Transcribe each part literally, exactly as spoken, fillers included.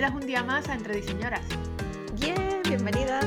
Bienvenidas un día más a Entre Diseñoras. Bien, bienvenidas.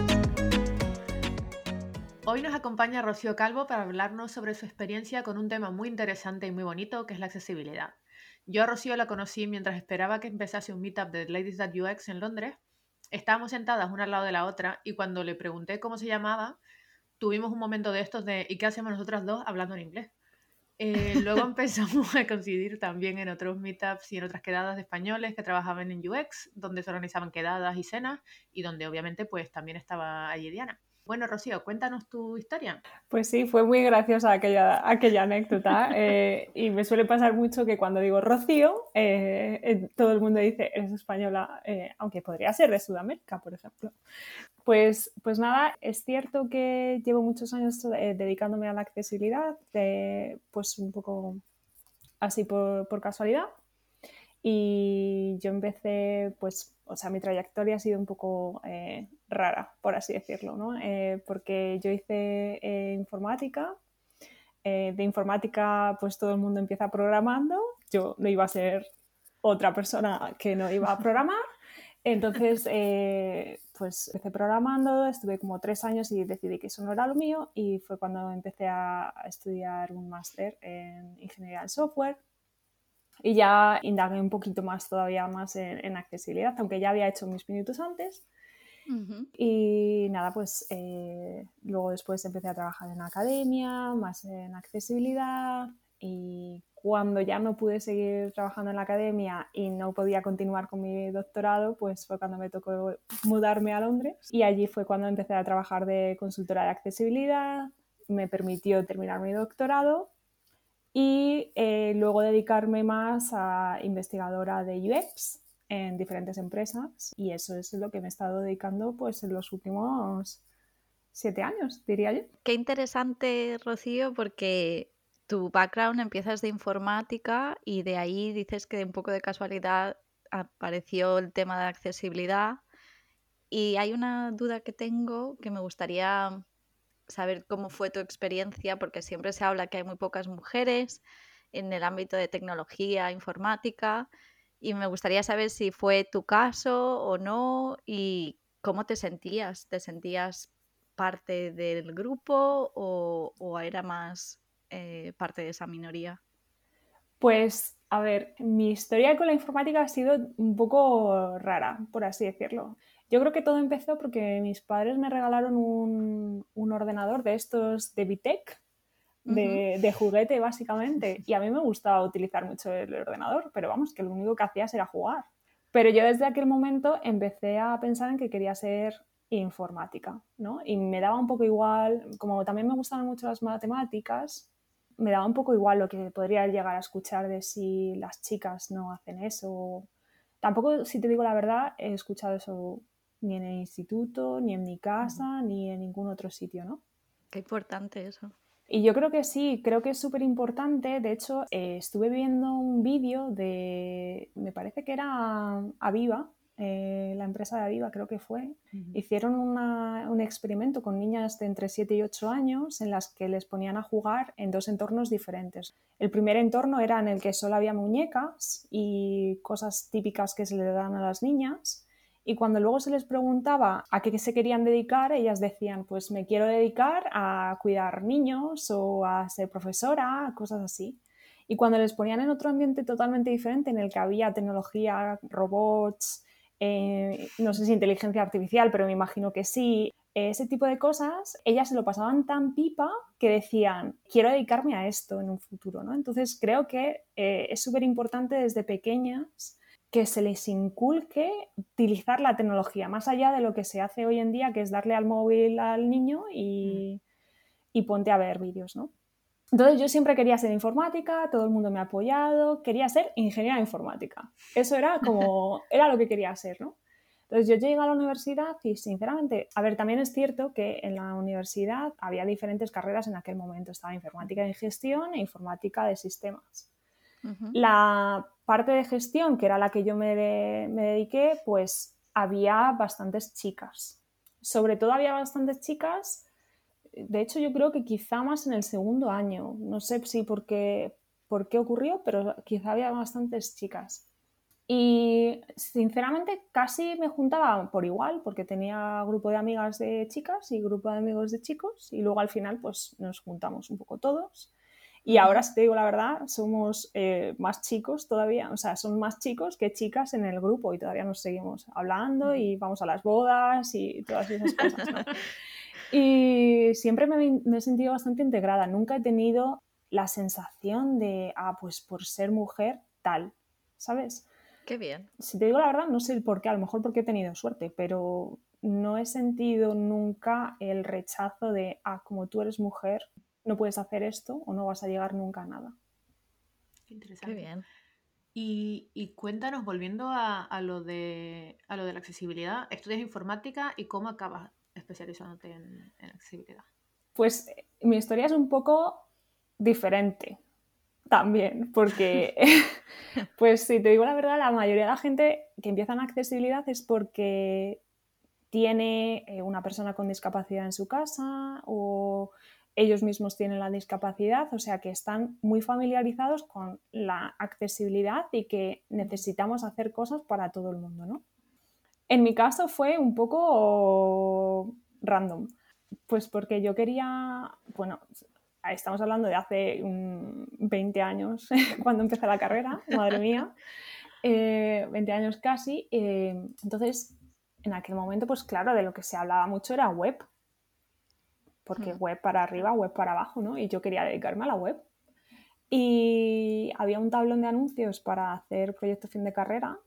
Hoy nos acompaña Rocío Calvo para hablarnos sobre su experiencia con un tema muy interesante y muy bonito que es la accesibilidad. Yo a Rocío la conocí mientras esperaba que empezase un meetup de Ladies That U X en Londres. Estábamos sentadas una al lado de la otra y cuando le pregunté cómo se llamaba, tuvimos un momento de estos de ¿y qué hacemos nosotras dos hablando en inglés? Eh, luego empezamos a coincidir también en otros meetups y en otras quedadas de españoles que trabajaban en U X, donde se organizaban quedadas y cenas y donde obviamente pues también estaba allí Diana. Bueno, Rocío, cuéntanos tu historia. Pues sí, fue muy graciosa aquella, aquella anécdota eh, y me suele pasar mucho que cuando digo Rocío, eh, eh, todo el mundo dice, eres española, eh, aunque podría ser de Sudamérica, por ejemplo. Pues, pues nada, es cierto que llevo muchos años eh, dedicándome a la accesibilidad, eh, pues un poco así por, por casualidad. Y yo empecé, pues, o sea, mi trayectoria ha sido un poco eh, rara, por así decirlo, ¿no? Eh, porque yo hice eh, informática. Eh, de informática, pues todo el mundo empieza programando. Yo no iba a ser otra persona que no iba a programar. Entonces, eh, pues empecé programando, estuve como tres años y decidí que eso no era lo mío y fue cuando empecé a, a estudiar un máster en ingeniería del software. Y ya indagué un poquito más, todavía más en, en accesibilidad, aunque ya había hecho mis minutos antes. Uh-huh. Y nada, pues eh, luego después empecé a trabajar en academia, más en accesibilidad. Y cuando ya no pude seguir trabajando en la academia y no podía continuar con mi doctorado, pues fue cuando me tocó mudarme a Londres. Y allí fue cuando empecé a trabajar de consultora de accesibilidad. Me permitió terminar mi doctorado y eh, luego dedicarme más a investigadora de U X en diferentes empresas y eso es lo que me he estado dedicando pues en los últimos siete años, diría yo. Qué interesante, Rocío, porque tu background empiezas de informática y de ahí dices que un poco de casualidad apareció el tema de accesibilidad y hay una duda que tengo que me gustaría saber cómo fue tu experiencia, porque siempre se habla que hay muy pocas mujeres en el ámbito de tecnología, informática, y me gustaría saber si fue tu caso o no y cómo te sentías. ¿Te sentías parte del grupo o, o era más eh, parte de esa minoría? Pues a ver, mi historia con la informática ha sido un poco rara, por así decirlo. Yo creo que todo empezó porque mis padres me regalaron un, un ordenador de estos de Vitec, de, Ujú. de juguete básicamente, y a mí me gustaba utilizar mucho el ordenador, pero vamos, que lo único que hacías era jugar. Pero yo desde aquel momento empecé a pensar en que quería ser informática, ¿no? Y me daba un poco igual, como también me gustaban mucho las matemáticas, me daba un poco igual lo que podría llegar a escuchar de si las chicas no hacen eso. Tampoco, si te digo la verdad, he escuchado eso ni en el instituto, ni en mi casa, ni en ningún otro sitio, ¿no? Qué importante eso. Y yo creo que sí, creo que es súper importante. De hecho, eh, estuve viendo un vídeo de, me parece que era Aviva, eh, la empresa de Aviva creo que fue. Uh-huh. Hicieron una, un experimento con niñas de entre siete y ocho años en las que les ponían a jugar en dos entornos diferentes. El primer entorno era en el que solo había muñecas y cosas típicas que se le dan a las niñas. Y cuando luego se les preguntaba a qué se querían dedicar, ellas decían, pues me quiero dedicar a cuidar niños o a ser profesora, cosas así. Y cuando les ponían en otro ambiente totalmente diferente, en el que había tecnología, robots, eh, no sé si inteligencia artificial, pero me imagino que sí, eh, ese tipo de cosas, ellas se lo pasaban tan pipa que decían, quiero dedicarme a esto en un futuro, ¿no? Entonces creo que eh, es súper importante desde pequeñas que se les inculque utilizar la tecnología, más allá de lo que se hace hoy en día, que es darle al móvil al niño y, y ponte a ver vídeos, ¿no? Entonces yo siempre quería ser informática, todo el mundo me ha apoyado, quería ser ingeniera informática. Eso era como, era lo que quería ser, ¿no? Entonces yo llegué a la universidad y sinceramente, a ver, también es cierto que en la universidad había diferentes carreras en aquel momento. Estaba informática de gestión e informática de sistemas. Uh-huh. La parte de gestión, que era la que yo me, de, me dediqué, pues había bastantes chicas. Sobre todo había bastantes chicas, de hecho yo creo que quizá más en el segundo año. No sé si por qué, por qué ocurrió, pero quizá había bastantes chicas. Y sinceramente casi me juntaba por igual, porque tenía grupo de amigas de chicas y grupo de amigos de chicos, y luego al final pues nos juntamos un poco todos. Y ahora, si te digo la verdad, somos eh, más chicos todavía, o sea, son más chicos que chicas en el grupo y todavía nos seguimos hablando y vamos a las bodas y todas esas cosas, ¿no? Y siempre me, me he sentido bastante integrada, nunca he tenido la sensación de, ah, pues por ser mujer, tal, ¿sabes? Qué bien. Si te digo la verdad, no sé el por qué, a lo mejor porque he tenido suerte, pero no he sentido nunca el rechazo de, ah, como tú eres mujer, no puedes hacer esto o no vas a llegar nunca a nada. Qué interesante. Qué bien. Y, y cuéntanos, volviendo a, a, lo de, a lo de la accesibilidad, estudias informática y cómo acabas especializándote en, en accesibilidad. Pues mi historia es un poco diferente también, porque, pues si te digo la verdad, la mayoría de la gente que empieza en accesibilidad es porque tiene una persona con discapacidad en su casa o ellos mismos tienen la discapacidad, o sea que están muy familiarizados con la accesibilidad y que necesitamos hacer cosas para todo el mundo, ¿no? En mi caso fue un poco random, pues porque yo quería, bueno, estamos hablando de hace um, veinte años, cuando empecé la carrera, madre mía, eh, veinte años casi, eh, entonces en aquel momento, pues claro, de lo que se hablaba mucho era web, porque Mm. web para arriba, web para abajo, ¿no? Y yo quería dedicarme a la web. Y había un tablón de anuncios para hacer proyecto fin de carrera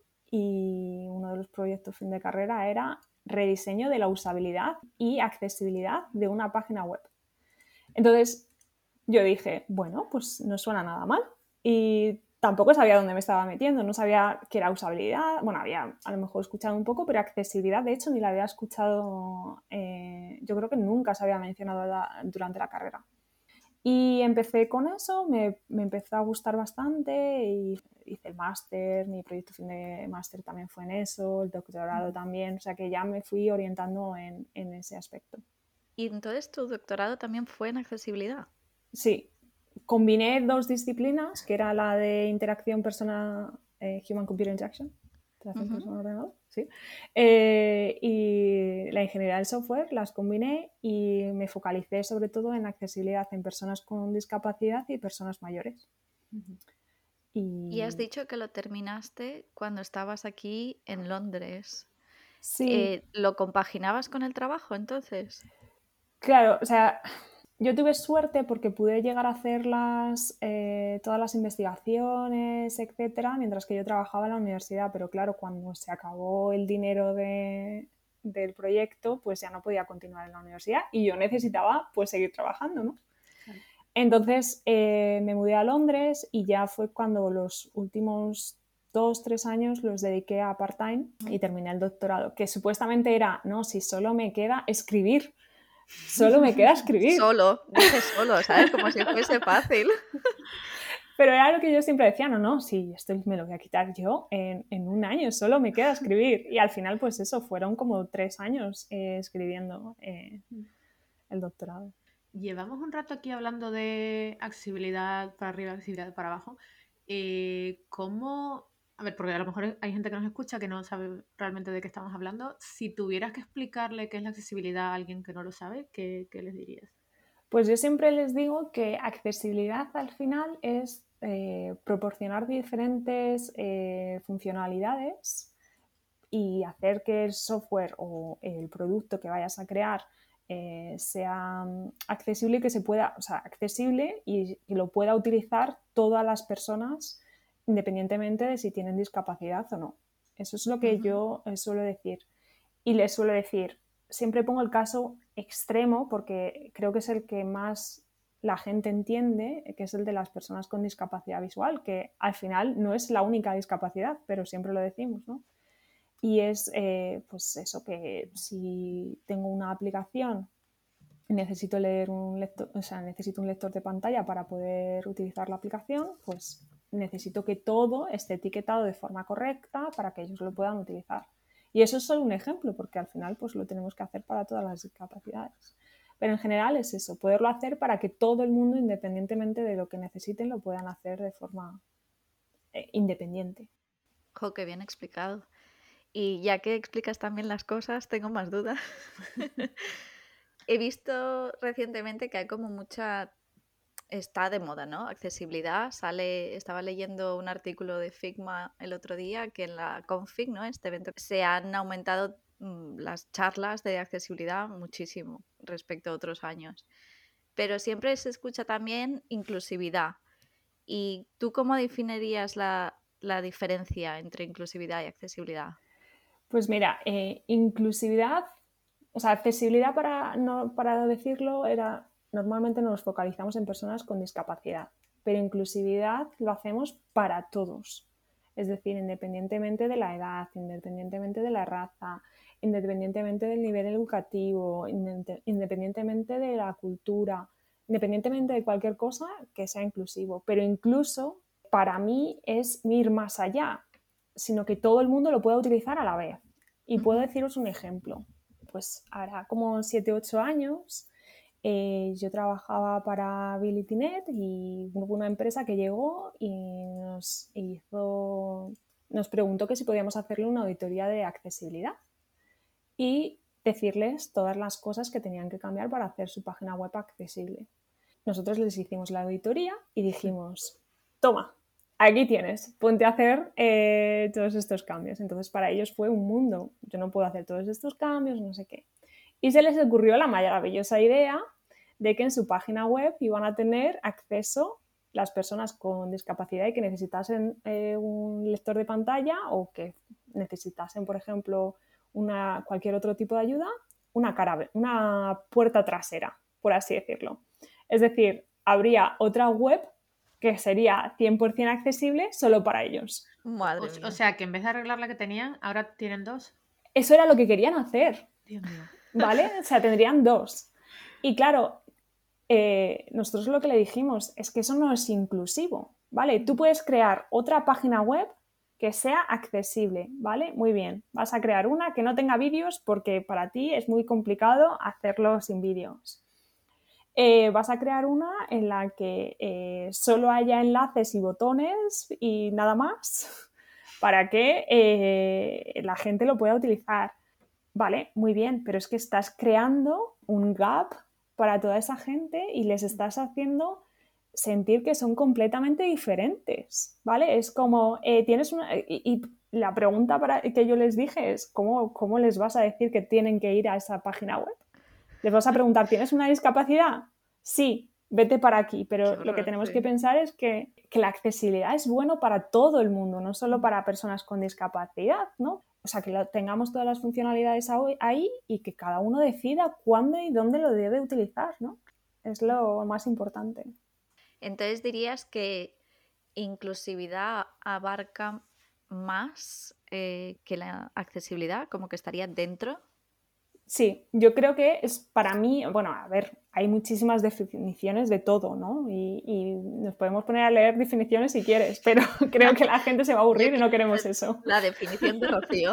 y uno de los proyectos fin de carrera era rediseño de la usabilidad y accesibilidad de una página web. Entonces yo dije, bueno, pues no suena nada mal. Y tampoco sabía dónde me estaba metiendo, no sabía qué era usabilidad, bueno, había a lo mejor escuchado un poco, pero accesibilidad de hecho ni la había escuchado, eh, yo creo que nunca se había mencionado la, durante la carrera. Y empecé con eso, me, me empezó a gustar bastante y hice el máster, mi proyecto fin de máster también fue en eso, el doctorado también, o sea que ya me fui orientando en, en ese aspecto. ¿Y entonces tu doctorado también fue en accesibilidad? Sí, combiné dos disciplinas, que era la de interacción persona, eh, Human Computer Interaction, interacción Ujú. persona-ordenador, sí, eh, y la ingeniería del software, las combiné y me focalicé sobre todo en accesibilidad en personas con discapacidad y personas mayores. Ujú. Y has Y dicho que lo terminaste cuando estabas aquí en Londres. sí, Eh, ¿lo compaginabas con el trabajo entonces? claro, o sea, yo tuve suerte porque pude llegar a hacer las, eh, todas las investigaciones, etcétera, mientras que yo trabajaba en la universidad, pero claro, cuando se acabó el dinero de, del proyecto, pues ya no podía continuar en la universidad y yo necesitaba pues seguir trabajando, ¿no? Claro. Entonces eh, me mudé a Londres y ya fue cuando los últimos dos, tres años los dediqué a part-time y terminé el doctorado, que supuestamente era, no, si solo me queda escribir. Solo me queda escribir. Solo, dice solo, ¿sabes? Como si fuese fácil. Pero era lo que yo siempre decía, no, no, sí, esto me lo voy a quitar yo en, en un año, solo me queda escribir. Y al final, pues eso, fueron como tres años eh, escribiendo eh, el doctorado. Llevamos un rato aquí hablando de accesibilidad para arriba, accesibilidad para abajo. Eh, ¿Cómo...? A ver, porque a lo mejor hay gente que nos escucha que no sabe realmente de qué estamos hablando. Si tuvieras que explicarle qué es la accesibilidad a alguien que no lo sabe, ¿qué, qué les dirías? Pues yo siempre les digo que accesibilidad al final es eh, proporcionar diferentes eh, funcionalidades y hacer que el software o el producto que vayas a crear eh, sea accesible y que se pueda, o sea, accesible y que lo pueda utilizar todas las personas independientemente de si tienen discapacidad o no. Eso es lo que Ujú. yo eh, suelo decir. Y les suelo decir, siempre pongo el caso extremo porque creo que es el que más la gente entiende, que es el de las personas con discapacidad visual, que al final no es la única discapacidad, pero siempre lo decimos, ¿no? Y es, eh, pues eso, que si tengo una aplicación, necesito leer un lector, o sea, necesito un lector de pantalla para poder utilizar la aplicación, pues necesito que todo esté etiquetado de forma correcta para que ellos lo puedan utilizar. Y eso es solo un ejemplo, porque al final pues lo tenemos que hacer para todas las discapacidades. Pero en general es eso, poderlo hacer para que todo el mundo, independientemente de lo que necesiten, lo puedan hacer de forma eh, independiente. Jo, qué bien explicado. Y ya que explicas también las cosas, tengo más dudas. He visto recientemente que hay como mucha... Está de moda, ¿no? Accesibilidad. Sale, estaba leyendo un artículo de Figma el otro día que en la Config, ¿no? Este evento, se han aumentado mm, las charlas de accesibilidad muchísimo respecto a otros años. Pero siempre se escucha también inclusividad. ¿Y tú cómo definirías la, la diferencia entre inclusividad y accesibilidad? Pues mira, eh, inclusividad, o sea, accesibilidad para, no, para decirlo era, normalmente nos focalizamos en personas con discapacidad, pero inclusividad lo hacemos para todos, es decir, independientemente de la edad, independientemente de la raza, independientemente del nivel educativo, independientemente de la cultura, independientemente de cualquier cosa que sea inclusivo, pero incluso para mí es ir más allá, sino que todo el mundo lo pueda utilizar a la vez. Y puedo deciros un ejemplo. Pues hará como siete u ocho años eh, yo trabajaba para AbilityNet y hubo una empresa que llegó y nos hizo, nos preguntó que si podíamos hacerle una auditoría de accesibilidad y decirles todas las cosas que tenían que cambiar para hacer su página web accesible. Nosotros les hicimos la auditoría y dijimos, toma, aquí tienes, ponte a hacer eh, todos estos cambios. Entonces para ellos fue un mundo, yo no puedo hacer todos estos cambios, no sé qué. Y se les ocurrió la maravillosa idea de que en su página web iban a tener acceso las personas con discapacidad y que necesitasen eh, un lector de pantalla o que necesitasen, por ejemplo, una, cualquier otro tipo de ayuda, una, cara, una puerta trasera, por así decirlo. Es decir, habría otra web que sería cien por ciento accesible solo para ellos. Madre O, mía. o sea, que en vez de arreglar la que tenían, ahora tienen dos. Eso era lo que querían hacer. Dios mío. ¿Vale? O sea, tendrían dos. Y claro, eh, nosotros lo que le dijimos es que eso no es inclusivo, ¿vale? Tú puedes crear otra página web que sea accesible, ¿vale? Muy bien. Vas a crear una que no tenga vídeos porque para ti es muy complicado hacerlo sin vídeos. Eh, vas a crear una en la que eh, solo haya enlaces y botones y nada más para que eh, la gente lo pueda utilizar. Vale, muy bien, pero es que estás creando un gap para toda esa gente y les estás haciendo sentir que son completamente diferentes, ¿vale? Es como, eh, tienes una... Y, y la pregunta para, que yo les dije es, ¿cómo, ¿cómo les vas a decir que tienen que ir a esa página web? Les vas a preguntar, ¿tienes una discapacidad? Sí, vete para aquí, pero Qué lo que horror, tenemos sí. que pensar es que, que la accesibilidad es bueno para todo el mundo, no solo para personas con discapacidad, ¿no? O sea, que lo, tengamos todas las funcionalidades ahí y que cada uno decida cuándo y dónde lo debe utilizar, ¿no? Es lo más importante. Entonces dirías que inclusividad abarca más eh, que la accesibilidad, como que estaría dentro. Sí, yo creo que es para mí, bueno, a ver, hay muchísimas definiciones de todo, ¿no? Y, y nos podemos poner a leer definiciones si quieres, pero creo que la gente se va a aburrir y no queremos eso. La definición de Rocío.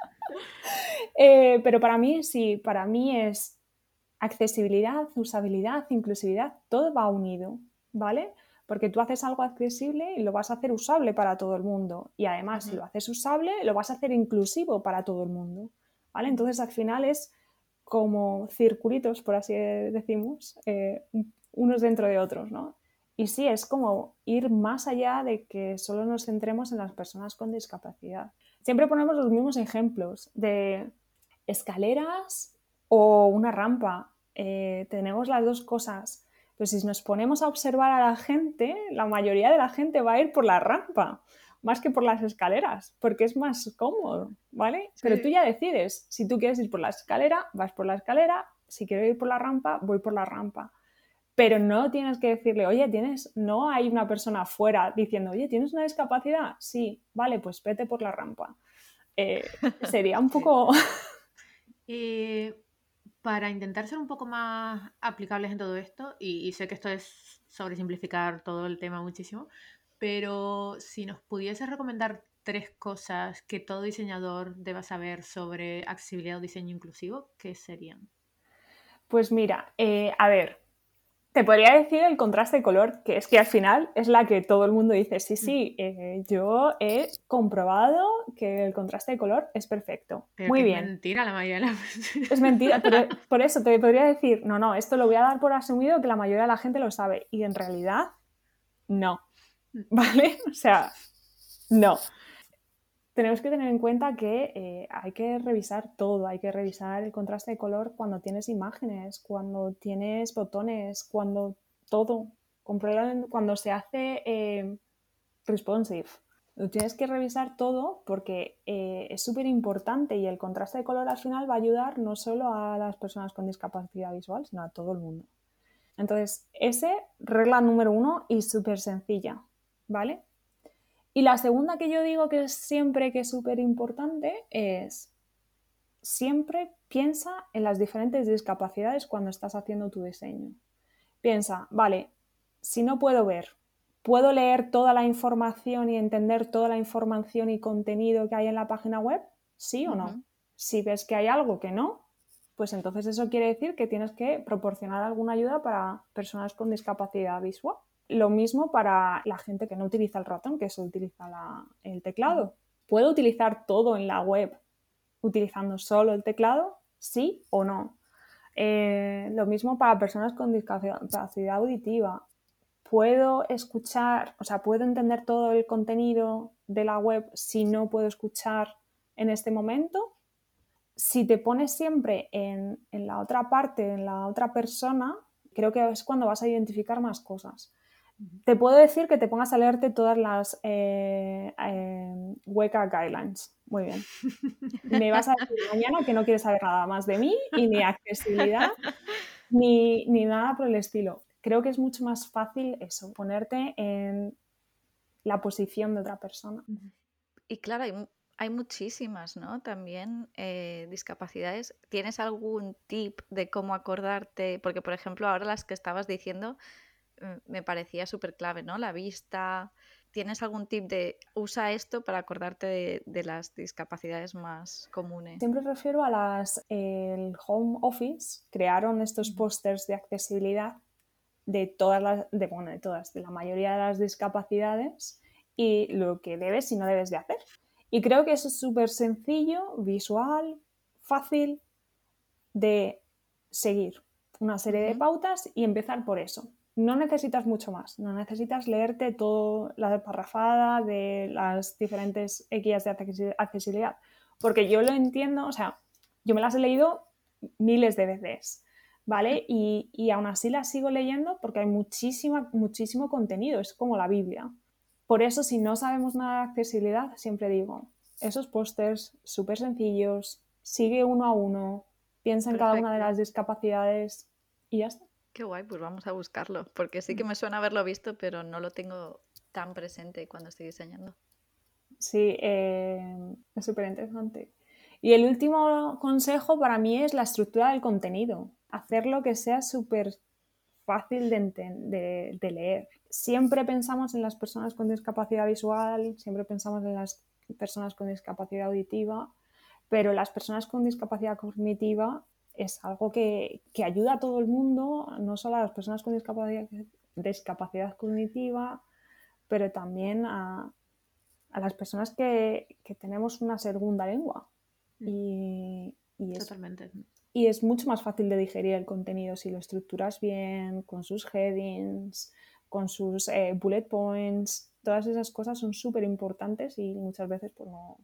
eh, pero para mí, sí, para mí es accesibilidad, usabilidad, inclusividad, todo va unido, ¿vale? Porque tú haces algo accesible y lo vas a hacer usable para todo el mundo. Y además, uh-huh. si lo haces usable, lo vas a hacer inclusivo para todo el mundo, ¿vale? Entonces, al final es como circulitos, por así decimos, eh, unos dentro de otros, ¿no? Y sí, es como ir más allá de que solo nos centremos en las personas con discapacidad. Siempre ponemos los mismos ejemplos de escaleras o una rampa. Eh, tenemos las dos cosas. Pero si nos ponemos a observar a la gente, la mayoría de la gente va a ir por la rampa más que por las escaleras, porque es más cómodo, ¿vale? Sí. Pero tú ya decides, si tú quieres ir por la escalera, vas por la escalera, si quiero ir por la rampa, voy por la rampa. Pero no tienes que decirle, oye, tienes, no hay una persona afuera diciendo, oye, ¿tienes una discapacidad? Sí, vale, pues vete por la rampa. Eh, sería un poco... Y para intentar ser un poco más aplicables en todo esto, y, y sé que esto es sobresimplificar todo el tema muchísimo, pero si nos pudieses recomendar tres cosas que todo diseñador deba saber sobre accesibilidad o diseño inclusivo, ¿qué serían? Pues mira, eh, a ver, Te podría decir el contraste de color, que es que al final es la que todo el mundo dice, sí, sí, eh, yo he comprobado que el contraste de color es perfecto. Pero Muy que es bien. mentira la mayoría de las veces. Es mentira, pero por eso te podría decir, no, no, esto lo voy a dar por asumido que la mayoría de la gente lo sabe. Y en realidad, no. ¿Vale? O sea, no. Tenemos que tener en cuenta que eh, hay que revisar todo, hay que revisar el contraste de color cuando tienes imágenes, cuando tienes botones, cuando todo, cuando se hace eh, responsive. Lo tienes que revisar todo porque eh, es súper importante y el contraste de color al final va a ayudar no solo a las personas con discapacidad visual, sino a todo el mundo. Entonces, ese, regla número uno y súper sencilla, ¿vale? Y la segunda que yo digo que es siempre que es súper importante es siempre piensa en las diferentes discapacidades cuando estás haciendo tu diseño. Piensa, vale, si no puedo ver, ¿puedo leer toda la información y entender toda la información y contenido que hay en la página web? ¿Sí o no? Ujú. Si ves que hay algo que no, pues entonces eso quiere decir que tienes que proporcionar alguna ayuda para personas con discapacidad visual. Lo mismo para la gente que no utiliza el ratón, que solo utiliza la, el teclado. ¿Puedo utilizar todo en la web utilizando solo el teclado? ¿Sí o no? Eh, lo mismo para personas con discapacidad auditiva. ¿Puedo escuchar, o sea, puedo entender todo el contenido de la web si no puedo escuchar en este momento? Si te pones siempre en, en la otra parte, en la otra persona, creo que es cuando vas a identificar más cosas. Te puedo decir que te pongas a leerte todas las eh, eh, W C A Guidelines. Muy bien. Me vas a decir mañana que no quieres saber nada más de mí y ni accesibilidad ni, ni nada por el estilo. Creo que es mucho más fácil eso, ponerte en la posición de otra persona. Y claro, hay, mu- hay muchísimas, ¿no? También eh, discapacidades. ¿Tienes algún tip de cómo acordarte? Porque, por ejemplo, ahora las que estabas diciendo mm, me parecía súper clave, ¿no? La vista. ¿Tienes algún tip de usa esto para acordarte de, de las discapacidades más comunes? Siempre refiero a las, el Home Office, crearon estos Ujú. pósters de accesibilidad de todas las, de, bueno, de todas, de la mayoría de las discapacidades y lo que debes y no debes de hacer. Y creo que eso es súper sencillo, visual, fácil de seguir una serie de Ujú. pautas y empezar por eso. No necesitas mucho más, no necesitas leerte toda la parrafada de las diferentes guías de accesibilidad, porque yo lo entiendo, o sea, yo me las he leído miles de veces, ¿vale? Y, y aún así las sigo leyendo porque hay muchísima, muchísimo contenido, es como la Biblia. Por eso, si no sabemos nada de accesibilidad, siempre digo, esos pósters súper sencillos, sigue uno a uno, piensa en cada una de Perfecto. las discapacidades y ya está. Qué guay, pues vamos a buscarlo, porque sí que me suena haberlo visto, pero no lo tengo tan presente cuando estoy diseñando. Sí, eh, es súper interesante. Y el último consejo para mí es la estructura del contenido. Hacerlo que sea súper fácil de, enten- de, de leer. Siempre pensamos en las personas con discapacidad visual, siempre pensamos en las personas con discapacidad auditiva, pero las personas con discapacidad cognitiva es algo que, que ayuda a todo el mundo, no solo a las personas con discapacidad, discapacidad cognitiva, pero también a, a las personas que, que tenemos una segunda lengua. Y, y es Totalmente. y es mucho más fácil de digerir el contenido si lo estructuras bien, con sus headings, con sus eh, bullet points. Todas esas cosas son súper importantes y muchas veces pues no...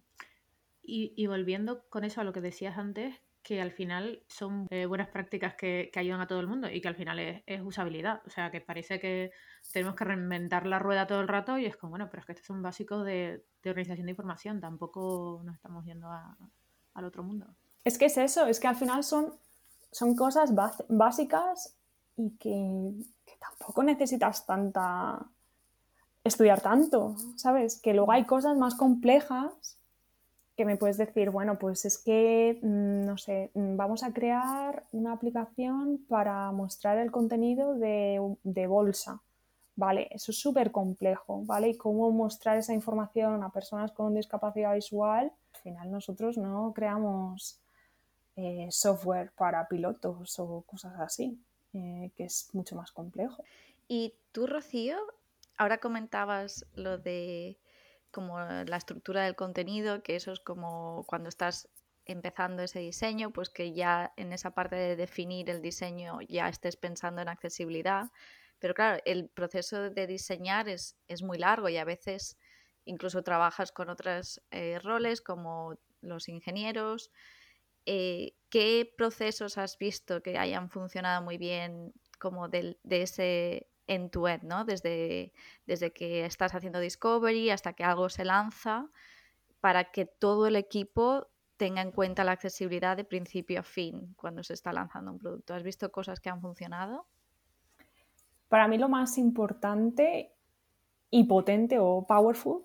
Y, y volviendo con eso a lo que decías antes, que al final son eh, buenas prácticas que, que ayudan a todo el mundo y que al final es, es usabilidad. O sea, que parece que tenemos que reinventar la rueda todo el rato y es como, bueno, pero es que estos son básicos de, de organización de información, tampoco nos estamos yendo a- al otro mundo. Es que es eso, es que al final son, son cosas básicas y que, que tampoco necesitas tanta... estudiar tanto, ¿sabes? Que luego hay cosas más complejas que me puedes decir, bueno, pues es que, no sé, vamos a crear una aplicación para mostrar el contenido de, de bolsa, ¿vale? Eso es súper complejo, ¿vale? Y cómo mostrar esa información a personas con discapacidad visual. Al final nosotros no creamos eh, software para pilotos o cosas así. eh, que es mucho más complejo. Y tú, Rocío, ahora comentabas lo de como la estructura del contenido, que eso es como cuando estás empezando ese diseño, pues que ya en esa parte de definir el diseño ya estés pensando en accesibilidad. Pero claro, el proceso de diseñar es, es muy largo y a veces incluso trabajas con otros eh, roles como los ingenieros. Eh, ¿qué procesos has visto que hayan funcionado muy bien como del- de ese end-to-end, ¿no? Desde, desde que estás haciendo discovery hasta que algo se lanza, para que todo el equipo tenga en cuenta la accesibilidad de principio a fin cuando se está lanzando un producto? ¿Has visto cosas que han funcionado? Para mí lo más importante y potente o powerful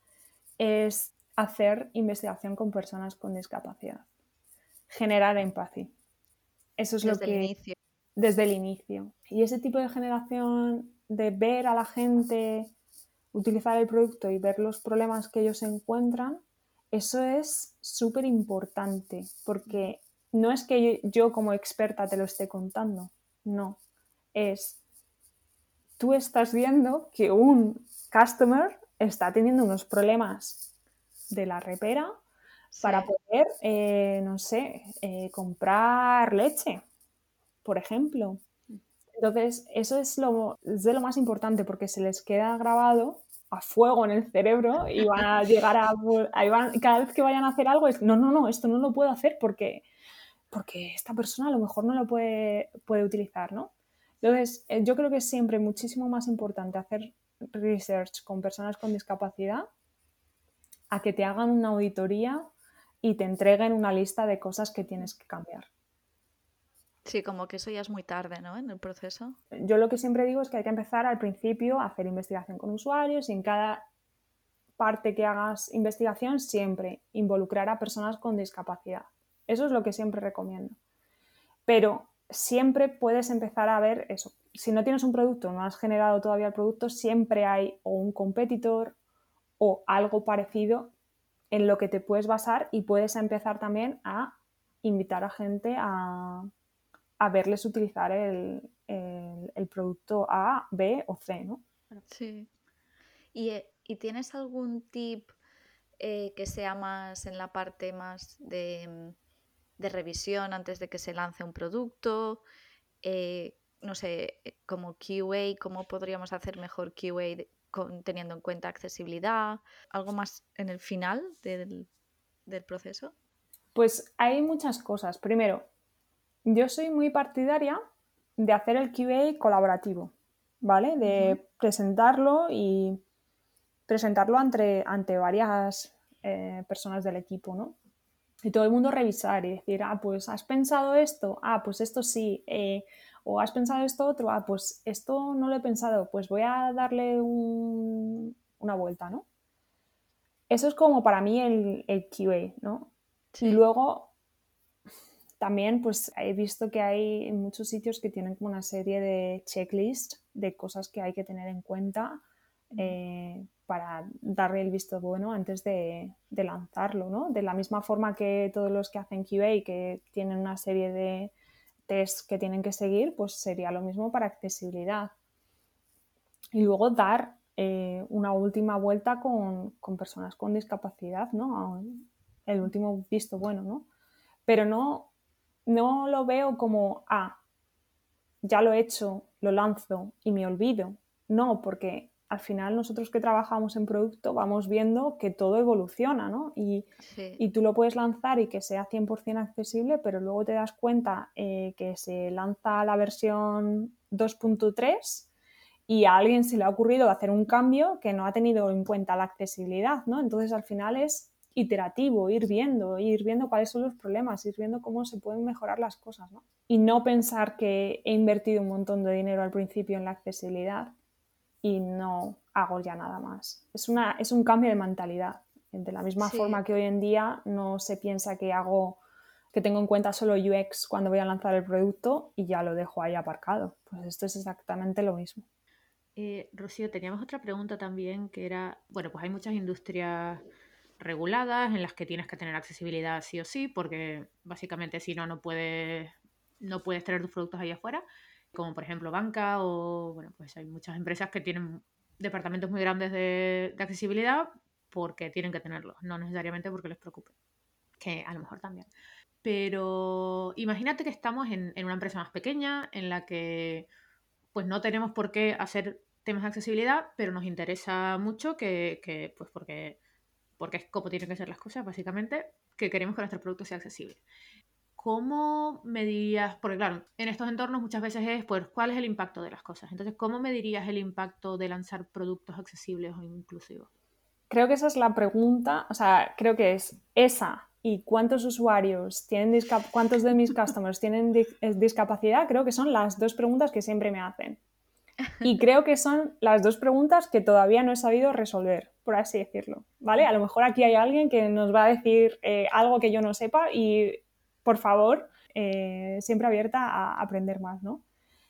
es hacer investigación con personas con discapacidad, generar empatía. Eso es lo Desde el que inicio. desde el inicio. Y ese tipo de generación de ver a la gente utilizar el producto y ver los problemas que ellos encuentran, eso es súper importante, porque no es que yo como experta te lo esté contando, no, es tú estás viendo que un customer está teniendo unos problemas de la repera para Sí. poder, eh, no sé, eh, comprar leche, por ejemplo. Entonces, eso es, lo, es de lo más importante porque se les queda grabado a fuego en el cerebro y van a llegar a... ahí van- cada vez que vayan a hacer algo es, no, no, no, esto no lo puedo hacer porque, porque esta persona a lo mejor no lo puede, puede utilizar, ¿no? Entonces, eh, yo creo que es siempre muchísimo más importante hacer research con personas con discapacidad a que te hagan una auditoría y te entreguen una lista de cosas que tienes que cambiar. Sí, como que eso ya es muy tarde, ¿no? En el proceso. Yo lo que siempre digo es que hay que empezar al principio a hacer investigación con usuarios y en cada parte que hagas investigación siempre involucrar a personas con discapacidad. Eso es lo que siempre recomiendo. Pero siempre puedes empezar a ver eso. Si no tienes un producto, no has generado todavía el producto, siempre hay o un competitor o algo parecido en lo que te puedes basar y puedes empezar también a invitar a gente a, a verles utilizar el, el, el producto A, B o C, ¿no? Sí. ¿Y, eh, ¿y tienes algún tip eh, que sea más en la parte más de, mm, de revisión antes de que se lance un producto? Eh, no sé, eh, como Q A, ¿cómo podríamos hacer mejor Q A de- con- teniendo en cuenta accesibilidad? ¿Algo más en el final del, del proceso? Pues hay muchas cosas. Primero, yo soy muy partidaria de hacer el Q A colaborativo, ¿vale? De Ujú. presentarlo y presentarlo ante, ante varias eh, personas del equipo, ¿no? Y todo el mundo revisar y decir, ah, pues has pensado esto, ah, pues esto sí, eh, o has pensado esto otro, ah, pues esto no lo he pensado, pues voy a darle un, una vuelta, ¿no? Eso es como para mí el, el Q A, ¿no? Y Sí. luego también pues he visto que hay muchos sitios que tienen como una serie de checklists de cosas que hay que tener en cuenta eh, para darle el visto bueno antes de, de lanzarlo, ¿no? De la misma forma que todos los que hacen Q A que tienen una serie de tests que tienen que seguir, pues sería lo mismo para accesibilidad. Y luego dar eh, una última vuelta con, con personas con discapacidad, ¿no? El último visto bueno, ¿no? Pero no, no lo veo como, ah, ya lo he hecho, lo lanzo y me olvido. No, porque al final nosotros que trabajamos en producto vamos viendo que todo evoluciona, ¿no? Y, Sí. y tú lo puedes lanzar y que sea cien por ciento accesible, pero luego te das cuenta eh, que se lanza la versión dos punto tres y a alguien se le ha ocurrido hacer un cambio que no ha tenido en cuenta la accesibilidad, ¿no? Entonces al final es iterativo, ir viendo, ir viendo cuáles son los problemas, ir viendo cómo se pueden mejorar las cosas, ¿no? Y no pensar que he invertido un montón de dinero al principio en la accesibilidad y no hago ya nada más. Es, una, es un cambio de mentalidad. De la misma Sí. forma que hoy en día no se piensa que hago que tengo en cuenta solo U X cuando voy a lanzar el producto y ya lo dejo ahí aparcado. Pues esto es exactamente lo mismo. Eh, Rocío, teníamos otra pregunta también que era, bueno, pues hay muchas industrias reguladas en las que tienes que tener accesibilidad sí o sí, porque básicamente si no, no puedes, no puedes tener tus productos ahí afuera. como por ejemplo banca o, bueno, pues hay muchas empresas que tienen departamentos muy grandes de, de accesibilidad porque tienen que tenerlos, no necesariamente porque les preocupe, que a lo mejor también. Pero imagínate que estamos en, en una empresa más pequeña en la que pues no tenemos por qué hacer temas de accesibilidad, pero nos interesa mucho que, que pues porque, porque es como tienen que ser las cosas, básicamente, que queremos que nuestro producto sea accesible. ¿Cómo medirías? Porque claro, en estos entornos muchas veces es, pues, ¿cuál es el impacto de las cosas? Entonces, ¿cómo medirías el impacto de lanzar productos accesibles o inclusivos? Creo que esa es la pregunta, o sea, creo que es esa y cuántos usuarios tienen, discap- cuántos de mis customers tienen di- discapacidad, creo que son las dos preguntas que siempre me hacen. Y creo que son las dos preguntas que todavía no he sabido resolver, por así decirlo, ¿vale? A lo mejor aquí hay alguien que nos va a decir eh, algo que yo no sepa y, por favor, eh, siempre abierta a aprender más, ¿no?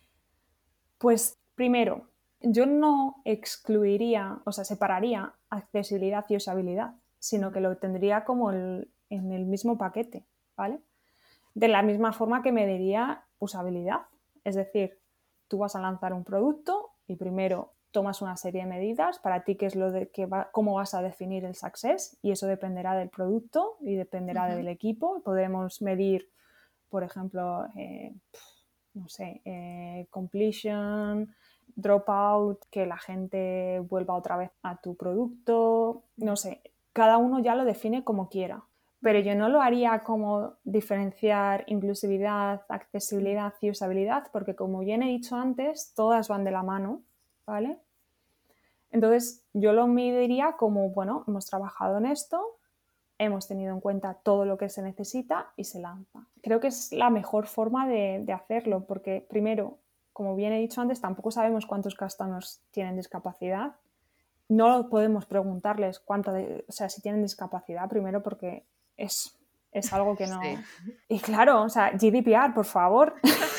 Pues, primero, yo no excluiría, o sea, separaría accesibilidad y usabilidad, sino que lo tendría como el, en el mismo paquete, ¿vale? De la misma forma que mediría usabilidad. Es decir, tú vas a lanzar un producto y primero tomas una serie de medidas para ti, que es lo de que va, cómo vas a definir el success, y eso dependerá del producto y dependerá Uh-huh. del equipo. Podremos medir, por ejemplo, eh, no sé, eh, completion, dropout, que la gente vuelva otra vez a tu producto, no sé, cada uno ya lo define como quiera. Pero yo no lo haría como diferenciar inclusividad, accesibilidad y usabilidad, porque como bien he dicho antes, todas van de la mano, ¿vale? Entonces yo lo mediría como, bueno, hemos trabajado en esto, hemos tenido en cuenta todo lo que se necesita y se lanza. Creo que es la mejor forma de, de hacerlo, porque primero, como bien he dicho antes, tampoco sabemos cuántos customers tienen discapacidad. No podemos preguntarles cuánto de, o sea, si tienen discapacidad, primero porque es, es algo que no... Sí. Y claro, o sea, G D P R, por favor.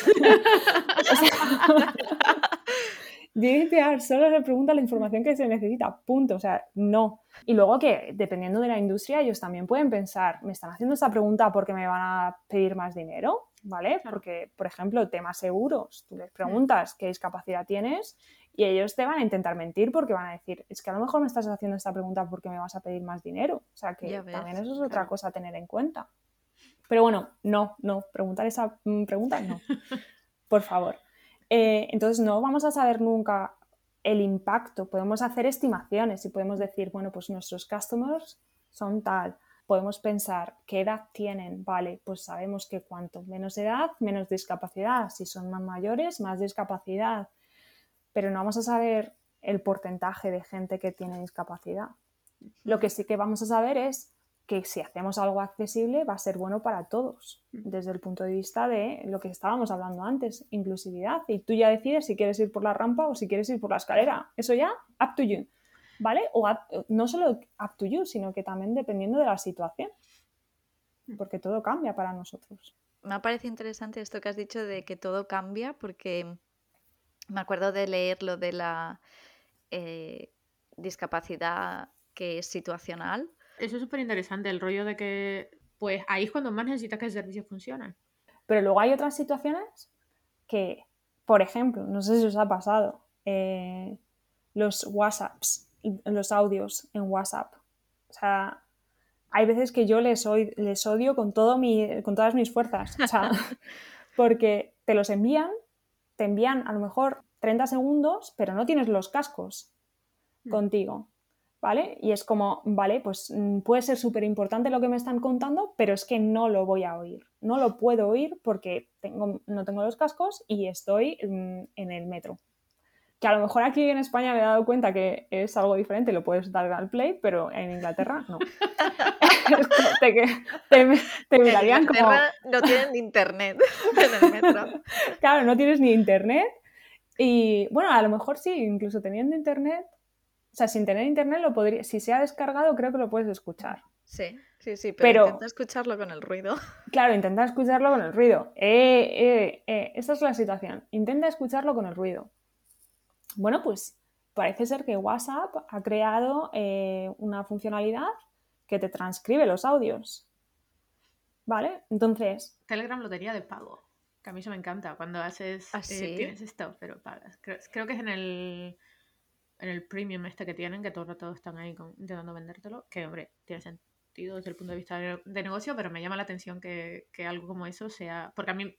O sea, G D P R solo le pregunta la información que se necesita, punto, o sea, no. Y luego que, dependiendo de la industria, ellos también pueden pensar, ¿me están haciendo esta pregunta porque me van a pedir más dinero? ¿Vale? Claro. Porque, por ejemplo, temas seguros, tú les preguntas qué discapacidad tienes y ellos te van a intentar mentir porque van a decir, es que a lo mejor me estás haciendo esta pregunta porque me vas a pedir más dinero. O sea, que Ya ves, también eso es otra claro. cosa a tener en cuenta. Pero bueno, no, no, preguntar esa mm, pregunta no, por favor. Eh, entonces no vamos a saber nunca el impacto. Podemos hacer estimaciones y podemos decir, bueno, pues nuestros customers son tal. Podemos pensar qué edad tienen, vale, pues sabemos que cuanto menos edad, menos discapacidad. Si son más mayores, más discapacidad. Pero no vamos a saber el porcentaje de gente que tiene discapacidad. Lo que sí que vamos a saber es que si hacemos algo accesible va a ser bueno para todos, desde el punto de vista de lo que estábamos hablando antes, inclusividad. Y tú ya decides si quieres ir por la rampa o si quieres ir por la escalera. Eso ya, up to you, ¿vale? O up, no solo up to you, sino que también dependiendo de la situación, porque todo cambia para nosotros. Me ha parecido interesante esto que has dicho de que todo cambia, porque me acuerdo de leer lo de la eh, discapacidad que es situacional. Eso es súper interesante, el rollo de que, pues ahí es cuando más necesitas que el servicio funcione. Pero luego hay otras situaciones que, por ejemplo, no sé si os ha pasado, eh, los WhatsApps, los audios en WhatsApp. O sea, hay veces que yo les, oy, les odio con, todo mi, con todas mis fuerzas. O sea, porque te los envían, te envían a lo mejor treinta segundos, pero no tienes los cascos contigo, ¿vale? Y es como, vale, pues puede ser súper importante lo que me están contando, pero es que no lo voy a oír. No lo puedo oír porque tengo, no tengo los cascos y estoy en el metro. Que a lo mejor aquí en España me he dado cuenta que es algo diferente, lo puedes dar al play, pero en Inglaterra no. te, te, te mirarían en Inglaterra como... no tienen internet en el metro. Claro, no tienes ni internet. Y bueno, a lo mejor sí, incluso teniendo internet, o sea, sin tener internet, lo podría, si se ha descargado, creo que lo puedes escuchar. Sí, sí, sí, pero, pero intenta escucharlo con el ruido. Claro, intenta escucharlo con el ruido. Eh, eh, eh, esa es la situación. Intenta escucharlo con el ruido. Bueno, pues parece ser que WhatsApp ha creado eh, una funcionalidad que te transcribe los audios. ¿Vale? Entonces... Telegram lo tenía de pago. Que a mí eso me encanta, cuando haces, ¿Ah, eh, sí? tienes esto, pero pagas. Creo, creo que es en el, en el premium este que tienen, que todo el rato están ahí con- intentando vendértelo, que hombre, tiene sentido desde el punto de vista de, de negocio, pero me llama la atención que, que algo como eso sea, porque a mí,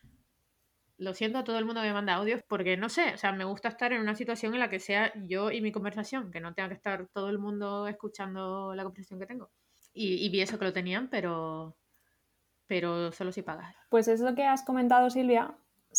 lo siento a todo el mundo que me manda audios, porque no sé, o sea, me gusta estar en una situación en la que sea yo y mi conversación, que no tenga que estar todo el mundo escuchando la conversación que tengo. Y, y vi eso que lo tenían, pero, pero solo si pagas. Pues es lo que has comentado, Silvia,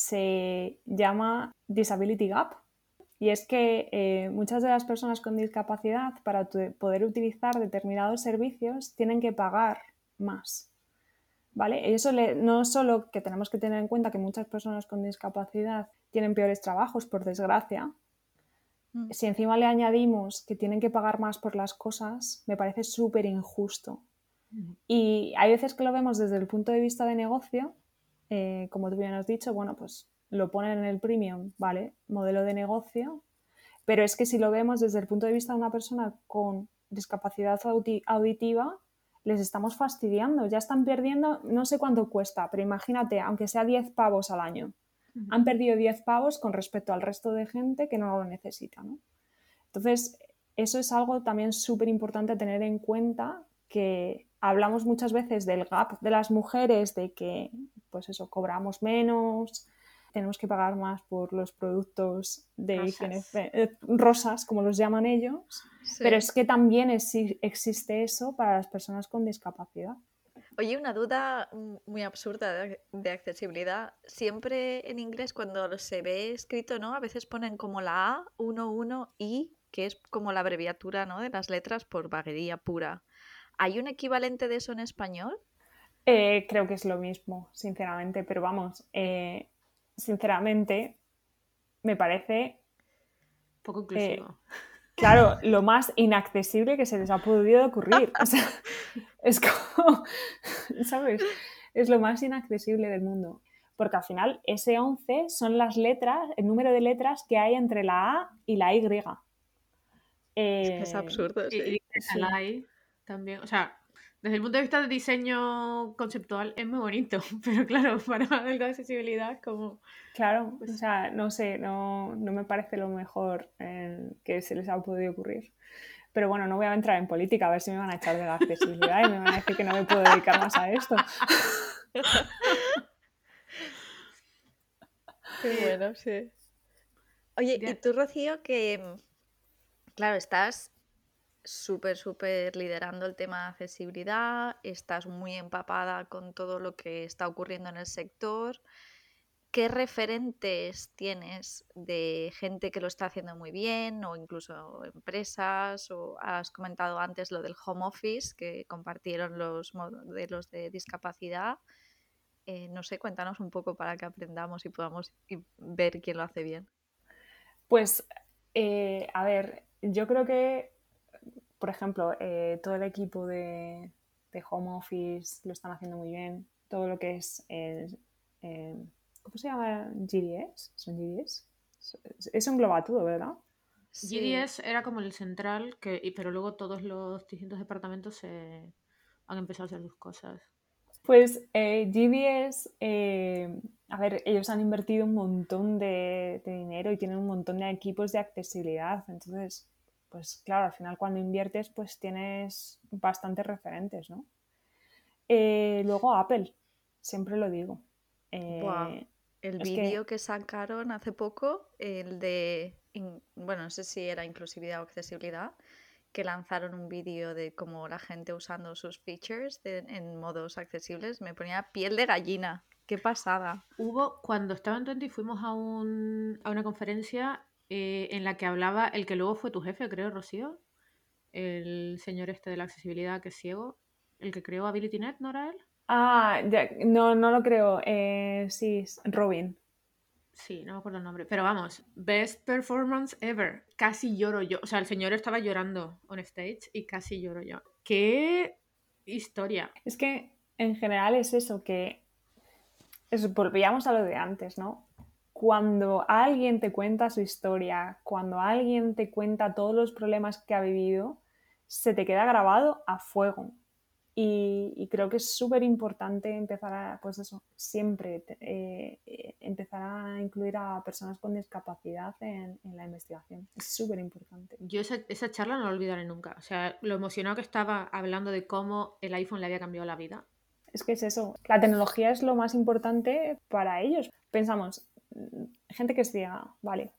se llama Disability Gap. Y es que eh, muchas de las personas con discapacidad, para tu- poder utilizar determinados servicios, tienen que pagar más. ¿Vale? Y eso le- no solo que tenemos que tener en cuenta que muchas personas con discapacidad tienen peores trabajos, por desgracia, Mm. si encima le añadimos que tienen que pagar más por las cosas, me parece súper injusto. Y hay veces que lo vemos desde el punto de vista de negocio, eh, como tú bien has dicho, bueno, pues lo ponen en el premium, ¿vale? Modelo de negocio, pero es que si lo vemos desde el punto de vista de una persona con discapacidad audi- auditiva, les estamos fastidiando, ya están perdiendo, no sé cuánto cuesta, pero imagínate, aunque sea diez pavos al año, Ujú. han perdido diez pavos con respecto al resto de gente que no lo necesita, ¿no? Entonces, eso es algo también súper importante tener en cuenta, que hablamos muchas veces del gap de las mujeres, de que, pues eso, cobramos menos, tenemos que pagar más por los productos de higiene, Rosas. eh, rosas, como los llaman ellos, pero Sí. es que también exi- existe eso para las personas con discapacidad. Oye, una duda mm, muy absurda de, de accesibilidad. Siempre en inglés cuando se ve escrito, ¿no? A veces ponen como la A, uno, uno, I, que es como la abreviatura, ¿no? De las letras por vaguería pura. ¿Hay un equivalente de eso en español? Eh, creo que es lo mismo, sinceramente, pero vamos, eh, sinceramente, me parece, Poco eh, inclusivo. claro, lo más inaccesible que se les ha podido ocurrir. O sea, es como, ¿sabes? Es lo más inaccesible del mundo. Porque al final ese once son las letras, el número de letras que hay entre la A y la Y. Es que es Eh, absurdo, Y, sí. y sí, Alay también, o sea, desde el punto de vista de diseño conceptual es muy bonito, pero claro, para algo de accesibilidad es como, claro, o pues, sea, no sé, no, no me parece lo mejor eh, que se les ha podido ocurrir. Pero bueno, no voy a entrar en política, a ver si me van a echar de la accesibilidad y me van a decir que no me puedo dedicar más a esto. Qué eh, bueno, sí. Oye, y ya- tú, Rocío, que, mm, claro, estás súper, súper liderando el tema de accesibilidad, estás muy empapada con todo lo que está ocurriendo en el sector. ¿Qué referentes tienes de gente que lo está haciendo muy bien o incluso empresas? O has comentado antes lo del home office, que compartieron los modelos de discapacidad. Eh, no sé, cuéntanos un poco para que aprendamos y podamos y ver quién lo hace bien. Pues, eh, a ver, yo creo que, por ejemplo, eh, todo el equipo de, de home office lo están haciendo muy bien. Todo lo que es, el, eh, ¿cómo se llama? G D S, ¿son G D S? Eso engloba todo, ¿verdad? Sí, G D S era como el central, que, y- pero luego todos los distintos departamentos se han empezado a hacer sus cosas. Pues eh, G D S, eh, a ver, ellos han invertido un montón de, de dinero y tienen un montón de equipos de accesibilidad. Entonces, pues claro, al final cuando inviertes, pues tienes bastantes referentes, ¿no? Eh, luego Apple, siempre lo digo. buah, Eh, el es que, vídeo que sacaron hace poco, el de, in- bueno, no sé si era inclusividad o accesibilidad, que lanzaron un vídeo de cómo la gente usando sus features de- en modos accesibles, me ponía piel de gallina. Qué pasada. Hubo, cuando estaba en Twenty, fuimos a, un, a una conferencia eh, en la que hablaba el que luego fue tu jefe, creo, Rocío, el señor este de la accesibilidad que es ciego, el que creó AbilityNet, ¿no era él? ah, ya, no, no lo creo. Eh, sí, es Robin. Sí, no me acuerdo el nombre. Pero vamos, best performance ever. Casi lloro yo. O sea, el señor estaba llorando on stage y casi lloro yo. ¡Qué historia! Es que en general es eso, que es, volvíamos a lo de antes, ¿no? Cuando alguien te cuenta su historia, cuando alguien te cuenta todos los problemas que ha vivido, se te queda grabado a fuego. Y, y creo que es súper importante empezar a, pues eso, siempre eh, eh, empezar a incluir a personas con discapacidad en, en la investigación. Es súper importante. Yo esa, esa charla no la olvidaré nunca. O sea, lo emocionado que estaba hablando de cómo el iPhone le había cambiado la vida. Es que es eso. La tecnología es lo más importante para ellos. Pensamos, gente que estudia, vale,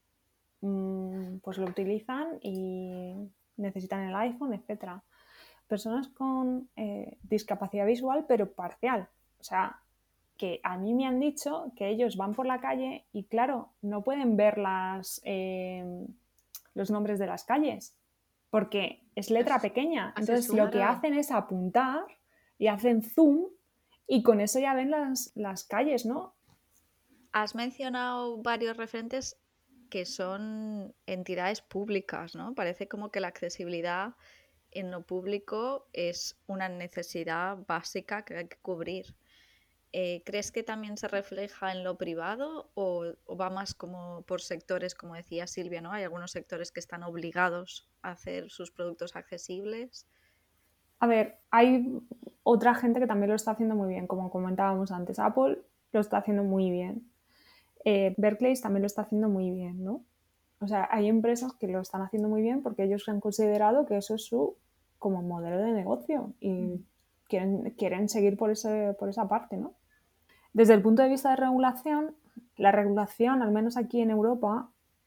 pues lo utilizan y necesitan el iPhone, etcétera. Personas con eh, discapacidad visual, pero parcial. O sea, que a mí me han dicho que ellos van por la calle y, claro, no pueden ver las, eh, los nombres de las calles porque es letra As- pequeña. haces Entonces, zoom lo a que todo. hacen es apuntar y hacen zoom y con eso ya ven las, las calles, ¿no? Has mencionado varios referentes que son entidades públicas, ¿no? Parece como que la accesibilidad en lo público es una necesidad básica que hay que cubrir. Eh, ¿crees que también se refleja en lo privado o, o va más como por sectores, como decía Silvia, ¿no? Hay algunos sectores que están obligados a hacer sus productos accesibles. A ver, hay otra gente que también lo está haciendo muy bien, como comentábamos antes. Apple lo está haciendo muy bien. Eh, Berkeley también lo está haciendo muy bien, ¿no? O sea, hay empresas que lo están haciendo muy bien porque ellos han considerado que eso es su como modelo de negocio y mm. quieren, quieren seguir por, ese, por esa parte, ¿no? Desde el punto de vista de regulación, la regulación, al menos aquí en Europa,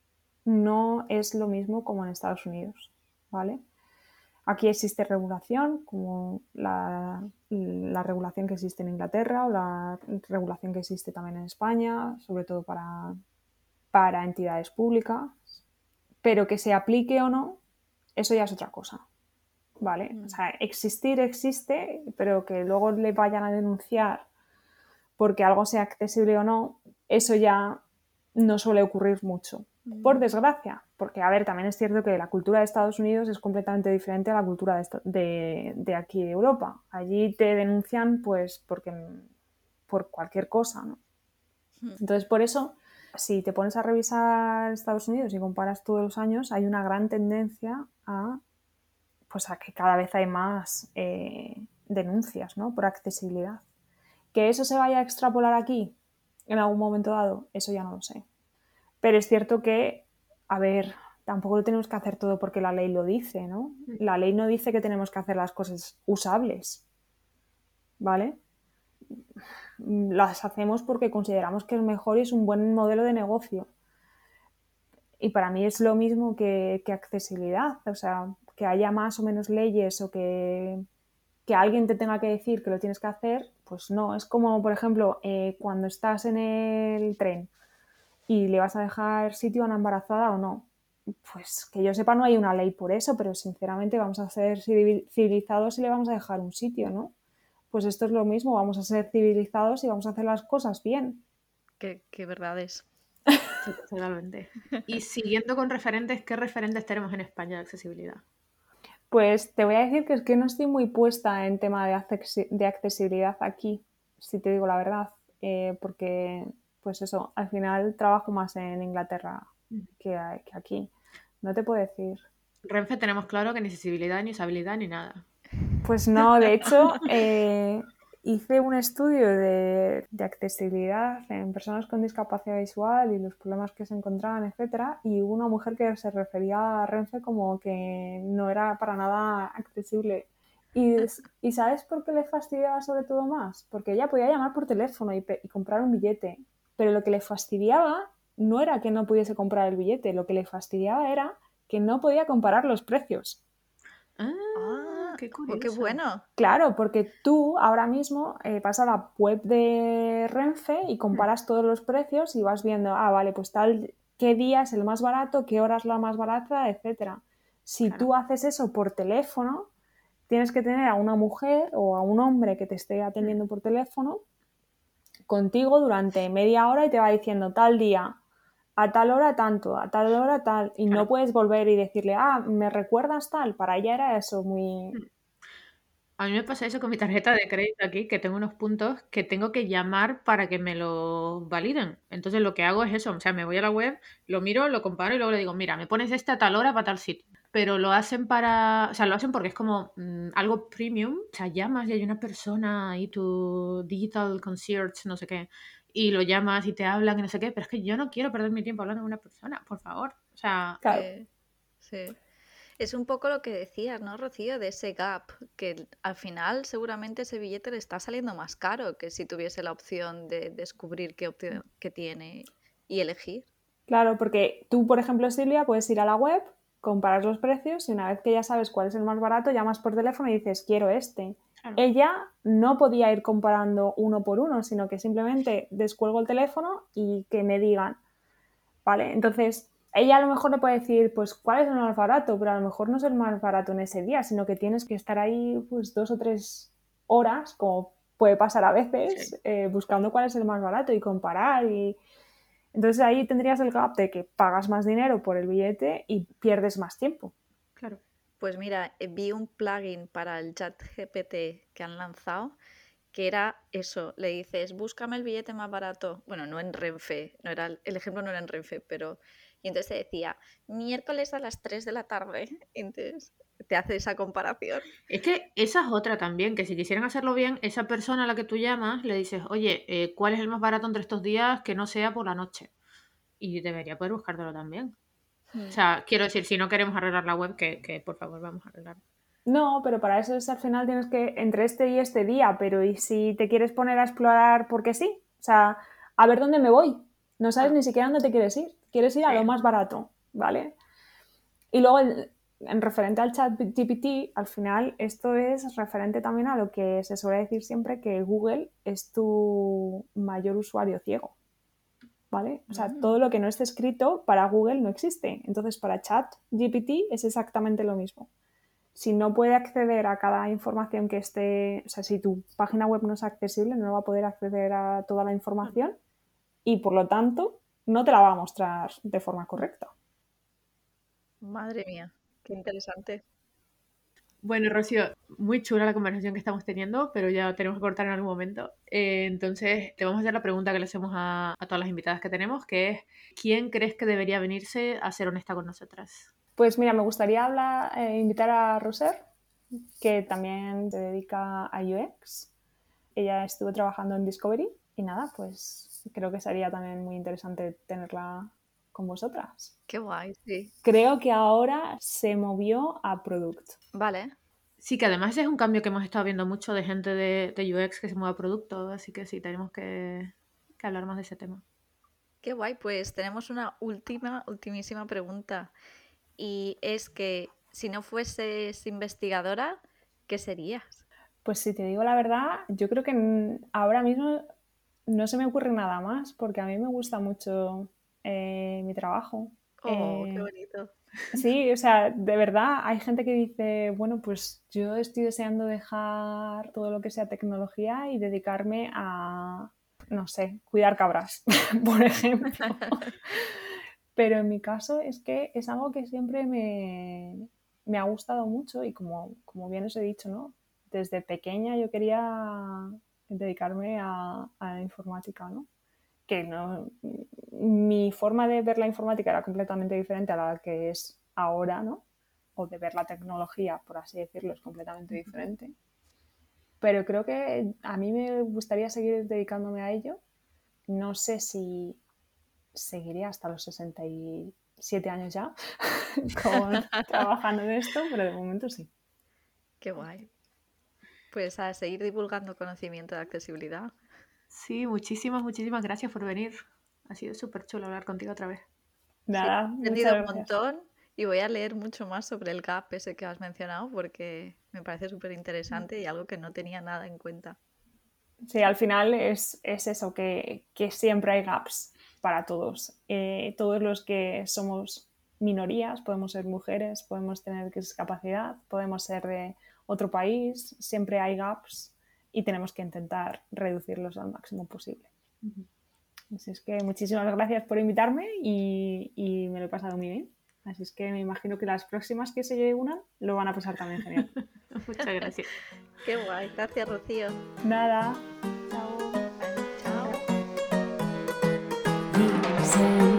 no es lo mismo como en Estados Unidos, ¿vale? Aquí existe regulación, como la, la regulación que existe en Inglaterra o la regulación que existe también en España, sobre todo para, para entidades públicas, pero que se aplique o no, eso ya es otra cosa, ¿vale? Mm. O sea, existir existe, pero que luego le vayan a denunciar porque algo sea accesible o no, eso ya no suele ocurrir mucho. Mm. Por desgracia, porque, a ver, también es cierto que la cultura de Estados Unidos es completamente diferente a la cultura de, de, de aquí de Europa. Allí te denuncian, pues, porque, por cualquier cosa, ¿no? Mm. Entonces, por eso, si te pones a revisar Estados Unidos y comparas todos los años, hay una gran tendencia a, pues, a que cada vez hay más eh, denuncias, ¿no? Por accesibilidad. ¿Que eso se vaya a extrapolar aquí en algún momento dado? Eso ya no lo sé. Pero es cierto que, a ver, tampoco lo tenemos que hacer todo porque la ley lo dice, ¿no? La ley no dice que tenemos que hacer las cosas usables, ¿vale? Las hacemos porque consideramos que es mejor y es un buen modelo de negocio. Y para mí es lo mismo que, que accesibilidad, o sea, que haya más o menos leyes o que, que alguien te tenga que decir que lo tienes que hacer, pues no. Es como, por ejemplo, eh, cuando estás en el tren y le vas a dejar sitio a una embarazada o no. Pues que yo sepa no hay una ley por eso, pero sinceramente vamos a ser civilizados y le vamos a dejar un sitio, ¿no? Pues esto es lo mismo, vamos a ser civilizados y vamos a hacer las cosas bien. Qué, qué verdades. Totalmente. Y siguiendo con referentes, ¿qué referentes tenemos en España de accesibilidad? Pues te voy a decir que es que no estoy muy puesta en tema de, accesi- de accesibilidad aquí, si te digo la verdad, eh, porque pues eso, al final trabajo más en Inglaterra que, que aquí. No te puedo decir. Renfe tenemos claro que ni accesibilidad, ni usabilidad, ni nada. Pues no, de hecho, eh, hice un estudio de, de accesibilidad en personas con discapacidad visual y los problemas que se encontraban, etcétera, y hubo una mujer que se refería a Renfe como que no era para nada accesible. Y, ¿y sabes por qué le fastidiaba sobre todo más? Porque ella podía llamar por teléfono y, y comprar un billete, pero lo que le fastidiaba no era que no pudiese comprar el billete, lo que le fastidiaba era que no podía comparar los precios. Ah, ah qué curioso. Oh, qué bueno. Claro, porque tú ahora mismo eh, vas a la web de Renfe y comparas todos los precios y vas viendo, ah, vale, pues tal, qué día es el más barato, qué hora es la más barata, etcétera. Si claro. tú haces eso por teléfono, tienes que tener a una mujer o a un hombre que te esté atendiendo por teléfono contigo durante media hora y te va diciendo tal día, a tal hora tanto, a tal hora tal, y claro. no puedes volver y decirle, ah, ¿me recuerdas tal? Para ella era eso muy... A mí me pasa eso con mi tarjeta de crédito aquí, que tengo unos puntos que tengo que llamar para que me lo validen. Entonces lo que hago es eso, o sea, me voy a la web, lo miro, lo comparo y luego le digo, mira, me pones este a tal hora para tal sitio. pero lo hacen para, o sea, lo hacen porque es como mm, algo premium, o sea, llamas y hay una persona ahí, tu digital concierge, no sé qué, y lo llamas y te hablan y no sé qué, pero es que yo no quiero perder mi tiempo hablando con una persona, por favor, o sea, Claro. Sí, sí. Es un poco lo que decías, ¿no, Rocío? De ese gap, que al final seguramente ese billete le está saliendo más caro que si tuviese la opción de descubrir qué opción que tiene y elegir. Claro, porque tú, por ejemplo, Silvia, puedes ir a la web, comparar los precios y una vez que ya sabes cuál es el más barato, llamas por teléfono y dices, quiero este. claro. Ella no podía ir comparando uno por uno, sino que simplemente descuelgo el teléfono y que me digan, ¿vale? Entonces, ella a lo mejor le puede decir, pues, ¿cuál es el más barato? Pero a lo mejor no es el más barato en ese día, sino que tienes que estar ahí, pues, dos o tres horas, como puede pasar a veces, Sí. eh, buscando cuál es el más barato y comparar y... Entonces ahí tendrías el gap de que pagas más dinero por el billete y pierdes más tiempo. Claro. Pues mira, eh, vi un plugin para el chat G P T que han lanzado que era eso, le dices, búscame el billete más barato. Bueno, no en Renfe, no era, el ejemplo no era en Renfe, pero... Y entonces te decía, miércoles a las tres de la tarde. Y entonces te hace esa comparación. Es que esa es otra también, que si quisieran hacerlo bien, esa persona a la que tú llamas le dices, oye, eh, ¿cuál es el más barato entre estos días que no sea por la noche? Y debería poder buscártelo también. O sea, quiero decir, si no queremos arreglar la web, que, que por favor vamos a arreglar. No, pero para eso es al final tienes que entre este y este día, pero ¿y si te quieres poner a explorar porque sí? O sea, a ver dónde me voy. No sabes Claro. ni siquiera dónde te quieres ir. Quieres ir a Sí. lo más barato, ¿vale? Y luego, en, en referente al chat G P T, al final esto es referente también a lo que se suele decir siempre, que Google es tu mayor usuario ciego, ¿vale? O sea, Mm. todo lo que no esté escrito para Google no existe. Entonces, para chat G P T es exactamente lo mismo. Si no puede acceder a cada información que esté, o sea, si tu página web no es accesible, no va a poder acceder a toda la información y por lo tanto no te la va a mostrar de forma correcta. Madre mía, qué interesante. Bueno, Rocío, muy chula la conversación que estamos teniendo, pero ya tenemos que cortar en algún momento. Eh, entonces, te vamos a hacer la pregunta que le hacemos a, a todas las invitadas que tenemos, que es, ¿quién crees que debería venirse a ser honesta con nosotras? Pues mira, me gustaría hablar, eh, invitar a Roser, que también se dedica a U X. Ella estuvo trabajando en Discovery y nada, pues creo que sería también muy interesante tenerla con vosotras. Qué guay, sí. Creo que ahora se movió a Product. Vale. Sí, que además es un cambio que hemos estado viendo mucho de gente de, de U X que se mueve a producto, así que sí, tenemos que, que hablar más de ese tema. Qué guay, pues tenemos una última, ultimísima pregunta. Y es que si no fueses investigadora, ¿qué serías? Pues si te digo la verdad, yo creo que ahora mismo no se me ocurre nada más porque a mí me gusta mucho eh, mi trabajo. Oh, qué Eh, bonito. sí, o sea, de verdad hay gente que dice, bueno, pues yo estoy deseando dejar todo lo que sea tecnología y dedicarme a, no sé, cuidar cabras, por ejemplo. Pero en mi caso es que es algo que siempre me, me ha gustado mucho y como, como bien os he dicho, ¿no? Desde pequeña yo quería dedicarme a, a la informática, ¿no? Que no, mi forma de ver la informática era completamente diferente a la que es ahora, ¿no? O de ver la tecnología, por así decirlo, es completamente diferente. Pero creo que a mí me gustaría seguir dedicándome a ello. No sé si seguiré hasta los sesenta y siete años ya con, trabajando en esto, pero de momento sí. Qué guay. Pues a seguir divulgando conocimiento de accesibilidad. Sí, muchísimas, muchísimas gracias por venir. Ha sido súper chulo hablar contigo otra vez. Nada, Sí, he aprendido muchas un gracias. montón y voy a leer mucho más sobre el gap ese que has mencionado porque me parece súper interesante y algo que no tenía nada en cuenta. Sí, al final es, es eso, que, que siempre hay gaps para todos. Eh, todos los que somos minorías, podemos ser mujeres, podemos tener discapacidad, podemos ser de otro país, siempre hay gaps y tenemos que intentar reducirlos al máximo posible. Uh-huh. Así es que muchísimas gracias por invitarme y, y me lo he pasado muy bien. Así es que me imagino que las próximas que se unan lo van a pasar también genial. Muchas gracias. Qué guay. Gracias, Rocío. Nada. Chao. Chao. Chao.